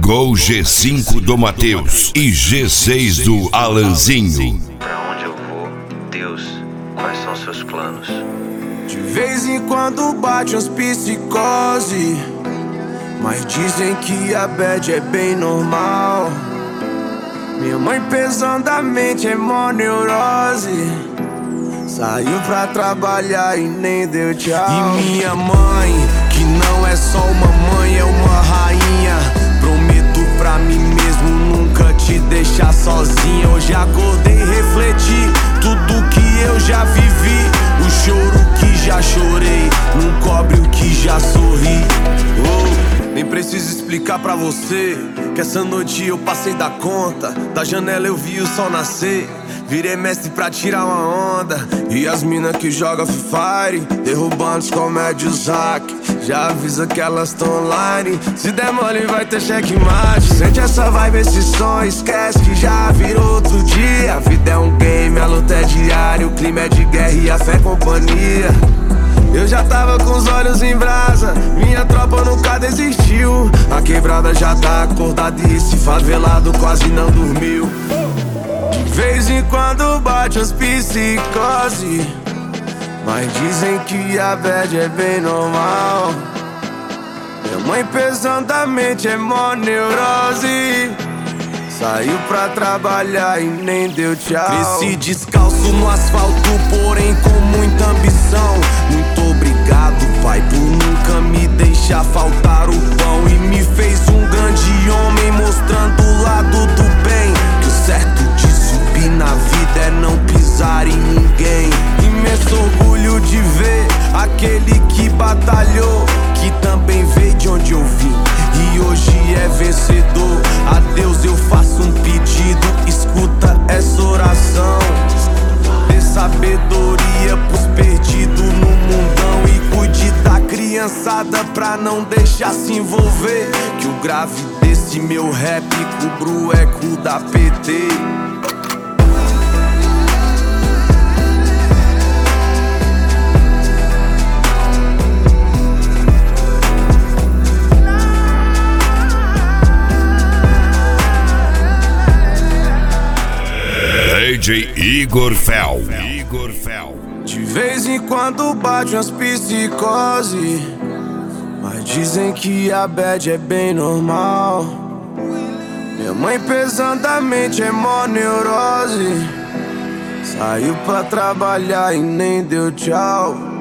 Gol G5 do Matheus e G6 do Alanzinho. Pra onde eu vou? Deus, quais são seus planos? De vez em quando bate uns psicose, mas dizem que a bad é bem normal. Minha mãe pesadamente é mó neurose, saiu pra trabalhar e nem deu tchau. E minha mãe, que não é só uma mãe, é uma rainha. Prometo pra mim mesmo nunca te deixar sozinha. Hoje acordei e refleti tudo que eu já vivi. O choro que já chorei não cobre o que já sorri. Nem preciso explicar pra você que essa noite eu passei da conta. Da janela eu vi o sol nascer, virei mestre pra tirar uma onda. E as mina que jogam Free Fire, derrubando os comédios hack, já avisa que elas tão online. Se der mole vai ter checkmate. Sente essa vibe, esse som, esquece que já virou outro dia. A vida é um game, a luta é diária, o clima é de guerra e a fé é companhia. Eu já tava com os olhos em brasa, minha tropa nunca desistiu. A quebrada já tá acordada e esse favelado quase não dormiu. De vez em quando bate as psicose, mas dizem que a bad é bem normal. Minha mãe pesadamente é mó neurose, saiu pra trabalhar e nem deu tchau. Cresci descalço no asfalto, porém com muita ambição. Muito obrigado, pai, por nunca me deixar faltar o pão. E me fez um grande homem, mostrando o lado do bem. Que o certo de subir na vida é não pisar em ninguém. Imenso orgulho de ver aquele que batalhou, que também veio de onde eu vim e hoje é vencedor. A Deus eu faço um pedido, escuta essa oração. Dê sabedoria pros perdidos no mundão e cuide da criançada pra não deixar se envolver. Que o grave desse meu rap cubra o eco da PT. DJ Igor Fel. De vez em quando bate umas psicose, mas dizem que a bad é bem normal. Minha mãe pesadamente é mó neurose, saiu pra trabalhar e nem deu tchau.